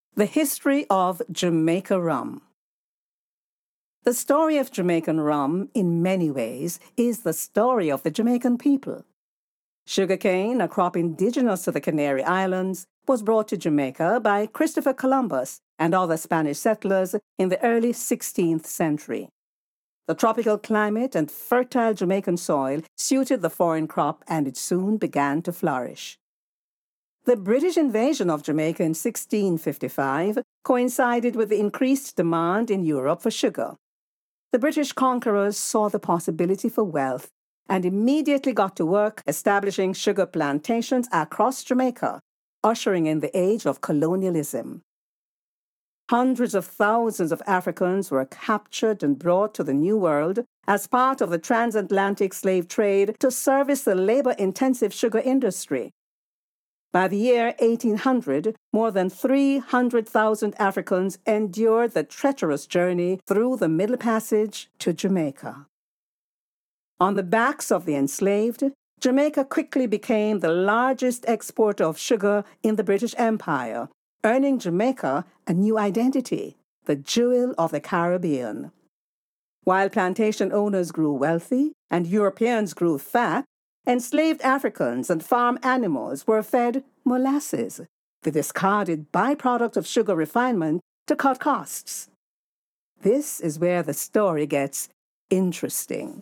The history of Jamaica rum. The story of Jamaican rum, in many ways, is the story of the Jamaican people. Sugarcane, a crop indigenous to the Canary Islands, was brought to Jamaica by Christopher Columbus and other Spanish settlers in the early 16th century. The tropical climate and fertile Jamaican soil suited the foreign crop, and it soon began to flourish. The British invasion of Jamaica in 1655 coincided with the increased demand in Europe for sugar. The British conquerors saw the possibility for wealth and immediately got to work establishing sugar plantations across Jamaica, ushering in the age of colonialism. Hundreds of thousands of Africans were captured and brought to the New World as part of the transatlantic slave trade to service the labor-intensive sugar industry. By the year 1800, more than 300,000 Africans endured the treacherous journey through the Middle Passage to Jamaica. On the backs of the enslaved, Jamaica quickly became the largest exporter of sugar in the British Empire, earning Jamaica a new identity, the jewel of the Caribbean. While plantation owners grew wealthy and Europeans grew fat, enslaved Africans and farm animals were fed molasses, the discarded byproduct of sugar refinement, to cut costs. This is where the story gets interesting.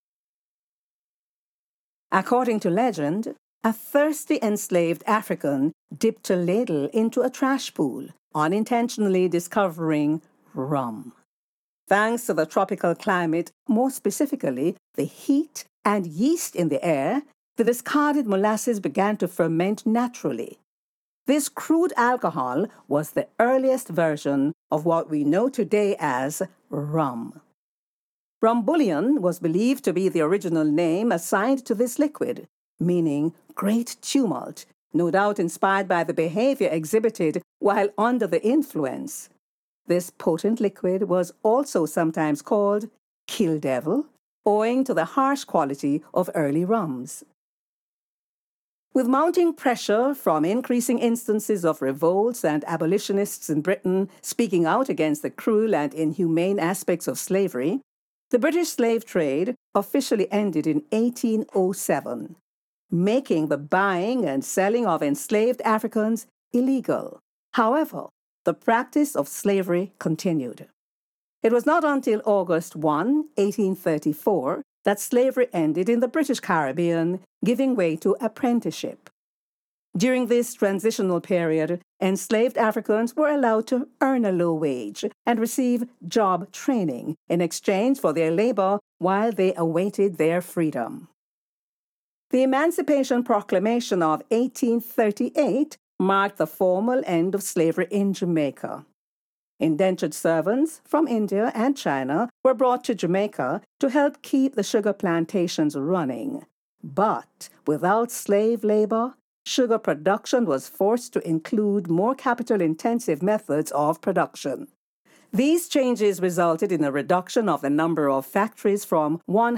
According to legend, a thirsty enslaved African dipped a ladle into a trash pool, unintentionally discovering rum. Thanks to the tropical climate, more specifically the heat and yeast in the air, the discarded molasses began to ferment naturally. This crude alcohol was the earliest version of what we know today as rum. Rum bouillon was believed to be the original name assigned to this liquid, meaning great tumult, no doubt inspired by the behavior exhibited while under the influence. This potent liquid was also sometimes called kill devil, owing to the harsh quality of early rums. With mounting pressure from increasing instances of revolts and abolitionists in Britain speaking out against the cruel and inhumane aspects of slavery, the British slave trade officially ended in 1807, making the buying and selling of enslaved Africans illegal. However, the practice of slavery continued. It was not until August 1, 1834, that slavery ended in the British Caribbean, giving way to apprenticeship. During this transitional period, enslaved Africans were allowed to earn a low wage and receive job training in exchange for their labor while they awaited their freedom. The Emancipation Proclamation of 1838 marked the formal end of slavery in Jamaica. Indentured servants from India and China were brought to Jamaica to help keep the sugar plantations running. But without slave labor, sugar production was forced to include more capital-intensive methods of production. These changes resulted in a reduction of the number of factories from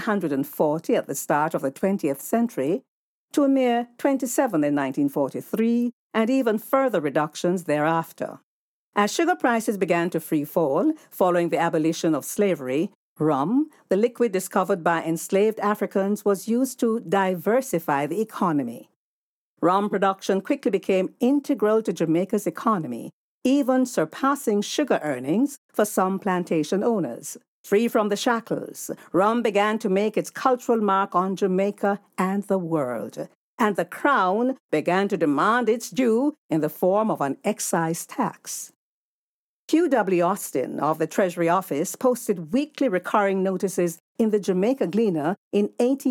140 at the start of the 20th century to a mere 27 in 1943, and even further reductions thereafter. As sugar prices began to free fall following the abolition of slavery, rum, the liquid discovered by enslaved Africans, was used to diversify the economy. Rum production quickly became integral to Jamaica's economy, even surpassing sugar earnings for some plantation owners. Free from the shackles, rum began to make its cultural mark on Jamaica and the world, and the Crown began to demand its due in the form of an excise tax. Hugh W. Austin of the Treasury Office posted weekly recurring notices in the Jamaica Gleaner in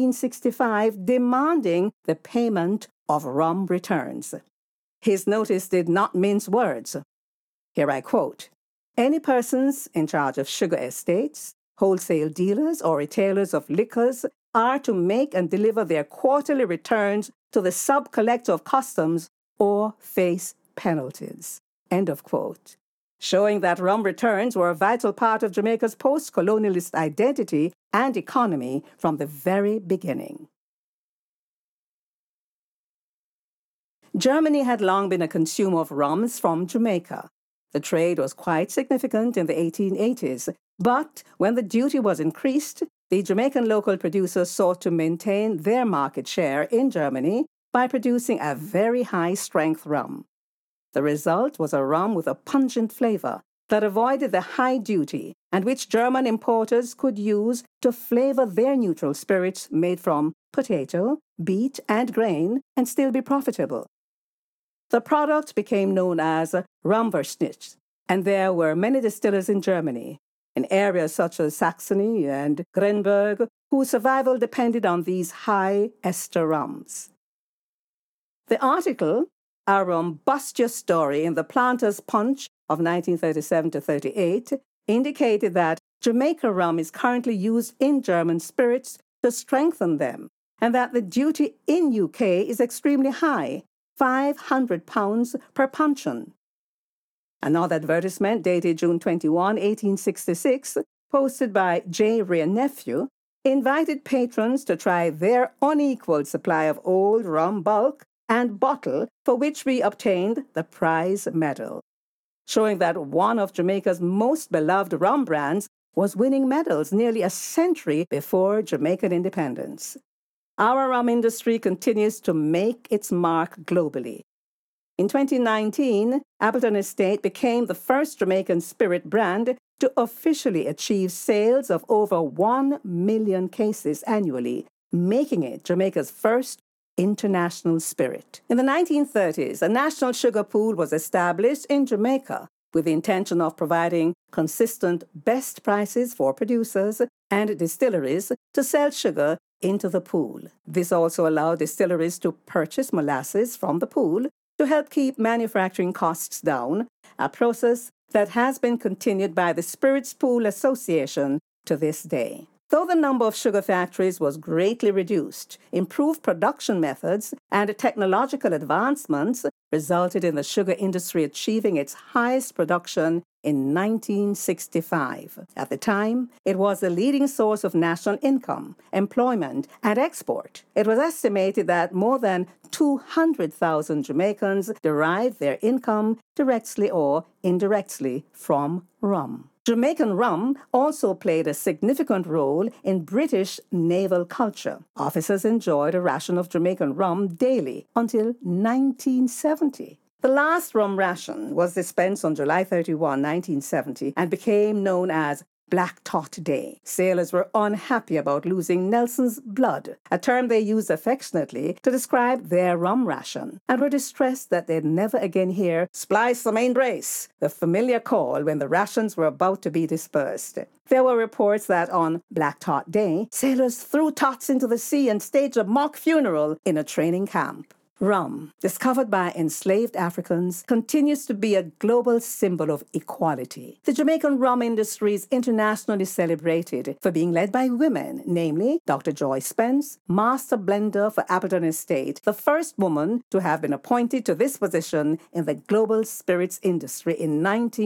1865 demanding the payment of rum returns. His notice did not mince words. Here I quote, "Any persons in charge of sugar estates, wholesale dealers, or retailers of liquors are to make and deliver their quarterly returns to the sub-collector of customs or face penalties." End of quote. Showing that rum returns were a vital part of Jamaica's post-colonialist identity and economy from the very beginning. Germany had long been a consumer of rums from Jamaica. The trade was quite significant in the 1880s, but when the duty was increased, the Jamaican local producers sought to maintain their market share in Germany by producing a very high-strength rum. The result was a rum with a pungent flavor that avoided the high duty and which German importers could use to flavor their neutral spirits made from potato, beet, and grain and still be profitable. The product became known as Rumverschnitt, and there were many distillers in Germany, in areas such as Saxony and Grenberg, whose survival depended on these high ester rums. The article, A Rumbustious Story in the Planter's Punch of 1937 to 38, indicated that Jamaica rum is currently used in German spirits to strengthen them, and that the duty in UK is extremely high, £500 per puncheon. Another advertisement dated June 21, 1866, posted by J. Ray Nephew, invited patrons to try their unequaled supply of old rum bulk and bottle, for which we obtained the prize medal, showing that one of Jamaica's most beloved rum brands was winning medals nearly a century before Jamaican independence. Our rum industry continues to make its mark globally. In 2019, Appleton Estate became the first Jamaican spirit brand to officially achieve sales of over 1 million cases annually, making it Jamaica's first international spirit. In the 1930s, a national sugar pool was established in Jamaica with the intention of providing consistent best prices for producers and distilleries to sell sugar into the pool. This also allowed distilleries to purchase molasses from the pool to help keep manufacturing costs down, a process that has been continued by the Spirits Pool Association to this day. Though the number of sugar factories was greatly reduced, improved production methods and technological advancements resulted in the sugar industry achieving its highest production in 1965. At the time, it was the leading source of national income, employment, and export. It was estimated that more than 200,000 Jamaicans derived their income directly or indirectly from rum. Jamaican rum also played a significant role in British naval culture. Officers enjoyed a ration of Jamaican rum daily until 1970. The last rum ration was dispensed on July 31, 1970, and became known as Black Tot Day. Sailors were unhappy about losing Nelson's blood, a term they used affectionately to describe their rum ration, and were distressed that they'd never again hear "Splice the main brace," the familiar call when the rations were about to be dispersed. There were reports that on Black Tot Day, sailors threw tots into the sea and staged a mock funeral in a training camp. Rum, discovered by enslaved Africans, continues to be a global symbol of equality. The Jamaican rum industry is internationally celebrated for being led by women, namely Dr. Joy Spence, Master Blender for Appleton Estate, the first woman to have been appointed to this position in the global spirits industry in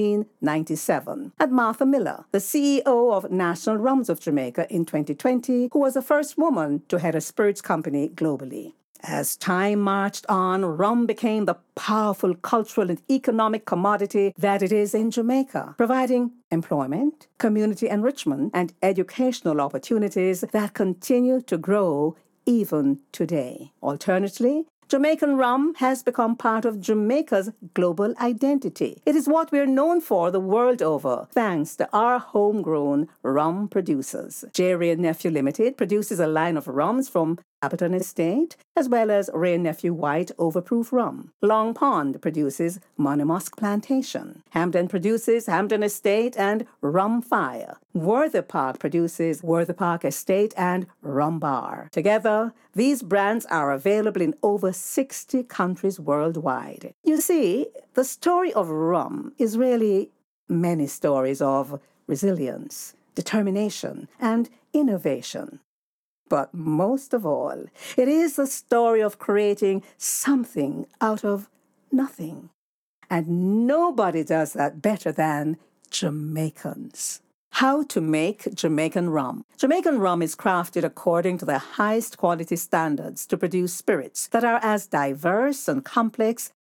1997, and Martha Miller, the CEO of National Rums of Jamaica in 2020, who was the first woman to head a spirits company globally. As time marched on, rum became the powerful cultural and economic commodity that it is in Jamaica, providing employment, community enrichment, and educational opportunities that continue to grow even today. Alternately, Jamaican rum has become part of Jamaica's global identity. It is what we're known for the world over, thanks to our homegrown rum producers. J. Ray Nephew Limited produces a line of rums from Appleton Estate, as well as Ray Nephew White Overproof Rum. Long Pond produces Monomusk Plantation. Hampden produces Hampden Estate and Rum Fire. Worthy Park produces Worthy Park Estate and Rum Bar. Together, these brands are available in over 60 countries worldwide. You see, the story of rum is really many stories of resilience, determination, and innovation. But most of all, it is the story of creating something out of nothing. And nobody does that better than Jamaicans. How to make Jamaican rum. Jamaican rum is crafted according to the highest quality standards to produce spirits that are as diverse and complex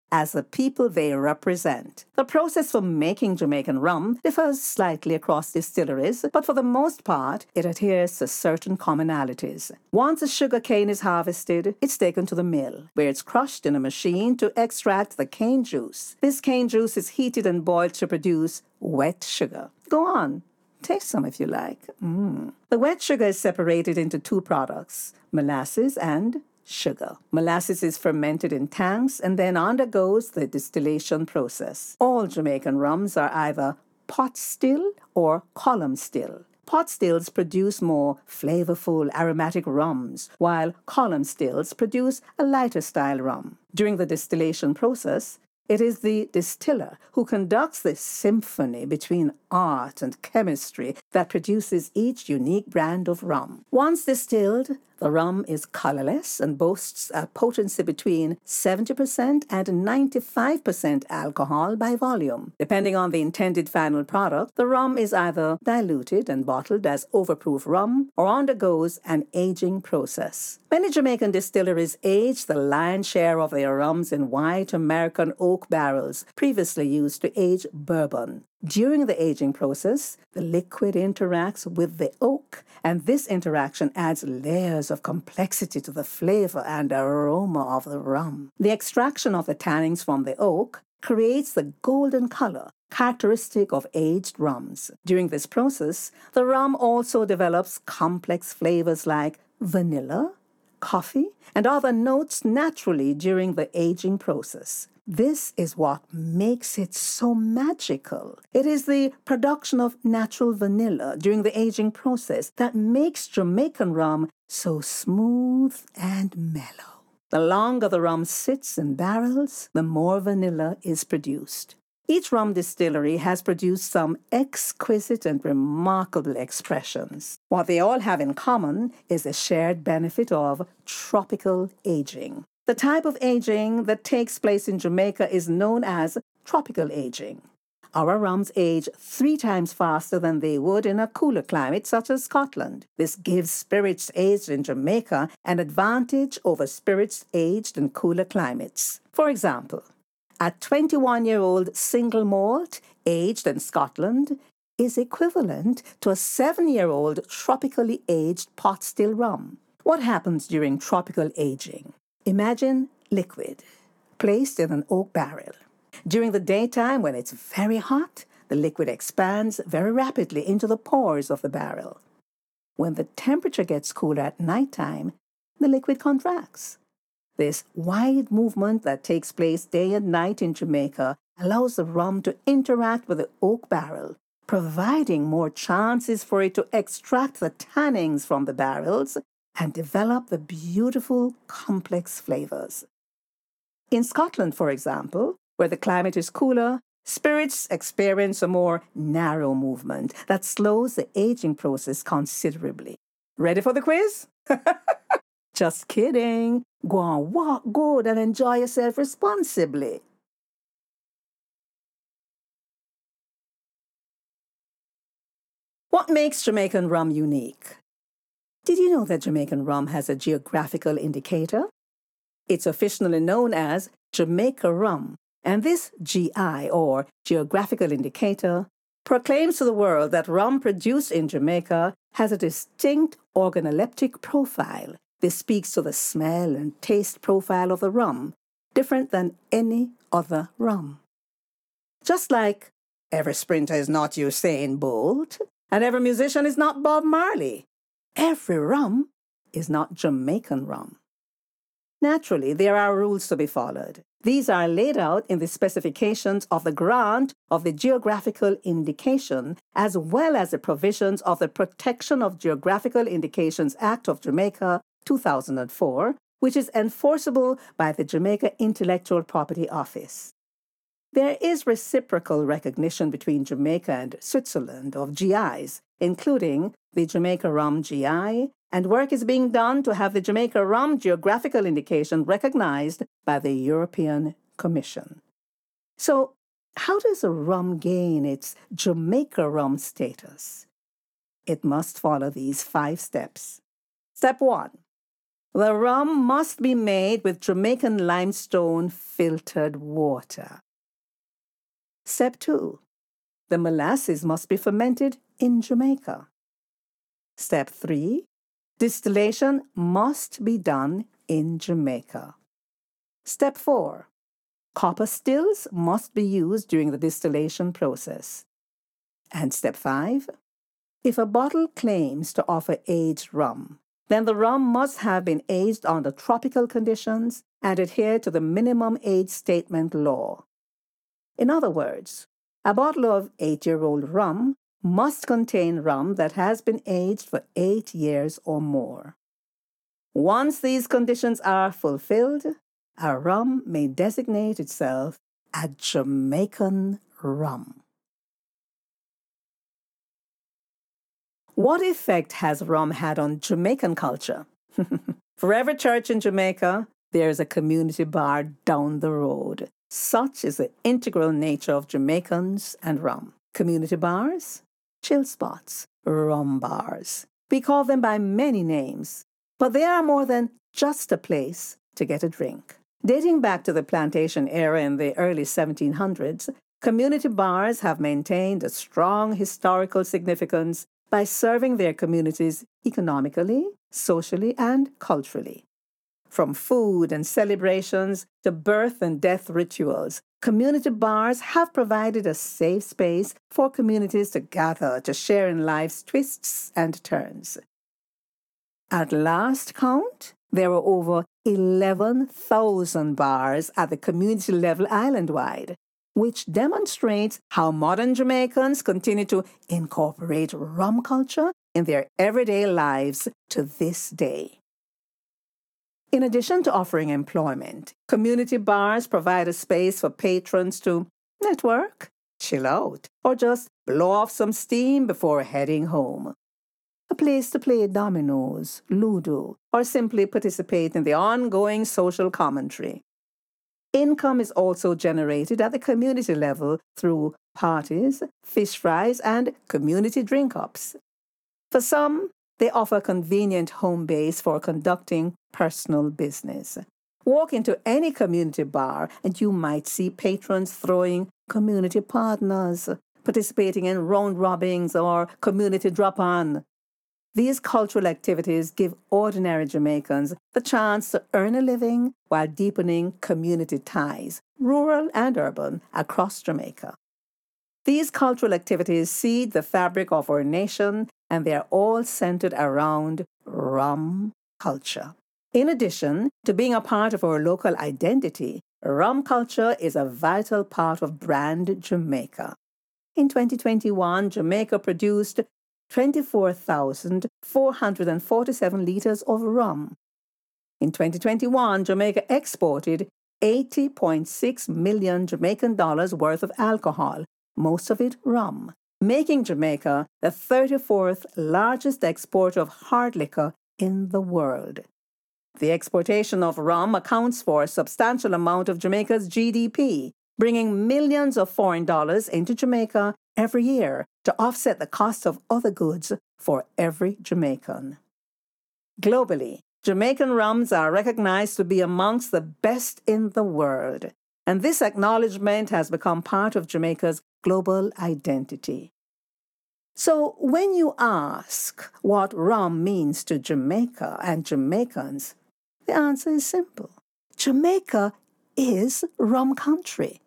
as the people they represent. The process for making Jamaican rum differs slightly across distilleries, but for the most part, it adheres to certain commonalities. Once the sugar cane is harvested, it's taken to the mill, where it's crushed in a machine to extract the cane juice. This cane juice is heated and boiled to produce wet sugar. Go on. Taste some if you like. The wet sugar is separated into two products, molasses and sugar. Molasses is fermented in tanks and then undergoes the distillation process. All Jamaican rums are either pot still or column still. Pot stills produce more flavorful, aromatic rums, while column stills produce a lighter style rum. During the distillation process, it is the distiller who conducts this symphony between art and chemistry that produces each unique brand of rum. Once distilled, the rum is colorless and boasts a potency between 70% and 95% alcohol by volume. Depending on the intended final product, the rum is either diluted and bottled as overproof rum or undergoes an aging process. Many Jamaican distilleries age the lion's share of their rums in white American oak barrels previously used to age bourbon. During the aging process, the liquid interacts with the oak, and this interaction adds layers of complexity to the flavor and aroma of the rum. The extraction of the tannins from the oak creates the golden color characteristic of aged rums. During this process, the rum also develops complex flavors like vanilla, coffee, and other notes naturally during the aging process. This is what makes it so magical. It is the production of natural vanilla during the aging process that makes Jamaican rum so smooth and mellow. The longer the rum sits in barrels, the more vanilla is produced. Each rum distillery has produced some exquisite and remarkable expressions. What they all have in common is the shared benefit of tropical aging. The type of aging that takes place in Jamaica is known as tropical aging. Our rums age 3 times faster than they would in a cooler climate such as Scotland. This gives spirits aged in Jamaica an advantage over spirits aged in cooler climates. For example, a 21-year-old single malt aged in Scotland is equivalent to a 7-year-old tropically aged pot still rum. What happens during tropical aging? Imagine liquid placed in an oak barrel. During the daytime, when it's very hot, the liquid expands very rapidly into the pores of the barrel. When the temperature gets cooler at nighttime, the liquid contracts. This wide movement that takes place day and night in Jamaica allows the rum to interact with the oak barrel, providing more chances for it to extract the tannins from the barrels and develop the beautiful, complex flavors. In Scotland, for example, where the climate is cooler, spirits experience a more narrow movement that slows the aging process considerably. Ready for the quiz? Just kidding. Go on, walk good and enjoy yourself responsibly. What makes Jamaican rum unique? Did you know that Jamaican rum has a geographical indicator? It's officially known as Jamaica rum, and this GI, or geographical indicator, proclaims to the world that rum produced in Jamaica has a distinct organoleptic profile. This speaks to the smell and taste profile of the rum, different than any other rum. Just like every sprinter is not Usain Bolt, and every musician is not Bob Marley, every rum is not Jamaican rum. Naturally, there are rules to be followed. These are laid out in the specifications of the grant of the geographical indication, as well as the provisions of the Protection of Geographical Indications Act of Jamaica, 2004, which is enforceable by the Jamaica Intellectual Property Office. There is reciprocal recognition between Jamaica and Switzerland of GIs, including the Jamaica Rum GI, and work is being done to have the Jamaica Rum geographical indication recognized by the European Commission. So, how does a rum gain its Jamaica Rum status? It must follow these 5 steps. Step 1. The rum must be made with Jamaican limestone filtered water. Step 2. The molasses must be fermented in Jamaica. Step 3. Distillation must be done in Jamaica. Step 4. Copper stills must be used during the distillation process. And step 5. If a bottle claims to offer aged rum, then the rum must have been aged under tropical conditions and adhere to the minimum age statement law. In other words, a bottle of 8-year-old rum must contain rum that has been aged for 8 years or more. Once these conditions are fulfilled, a rum may designate itself a Jamaican rum. What effect has rum had on Jamaican culture? For every church in Jamaica, there is a community bar down the road. Such is the integral nature of Jamaicans and rum. Community bars, chill spots, rum bars. We call them by many names, but they are more than just a place to get a drink. Dating back to the plantation era in the early 1700s, community bars have maintained a strong historical significance by serving their communities economically, socially, and culturally. From food and celebrations to birth and death rituals, community bars have provided a safe space for communities to gather to share in life's twists and turns. At last count, there were over 11,000 bars at the community level island-wide, which demonstrates how modern Jamaicans continue to incorporate rum culture in their everyday lives to this day. In addition to offering employment, community bars provide a space for patrons to network, chill out, or just blow off some steam before heading home. A place to play dominoes, ludo, or simply participate in the ongoing social commentary. Income is also generated at the community level through parties, fish fries, and community drink-ups. For some, they offer a convenient home base for conducting personal business. Walk into any community bar and you might see patrons throwing community partners, participating in round robins or community drop-on. These cultural activities give ordinary Jamaicans the chance to earn a living while deepening community ties, rural and urban, across Jamaica. These cultural activities seed the fabric of our nation, and they are all centered around rum culture. In addition to being a part of our local identity, rum culture is a vital part of Brand Jamaica. In 2021, Jamaica produced 24,447 liters of rum. In 2021, Jamaica exported $80.6 million Jamaican dollars worth of alcohol, most of it rum, making Jamaica the 34th largest exporter of hard liquor in the world. The exportation of rum accounts for a substantial amount of Jamaica's GDP, bringing millions of foreign dollars into Jamaica every year to offset the cost of other goods for every Jamaican. Globally, Jamaican rums are recognized to be amongst the best in the world, and this acknowledgement has become part of Jamaica's global identity. So when you ask what rum means to Jamaica and Jamaicans, the answer is simple. Jamaica is rum country.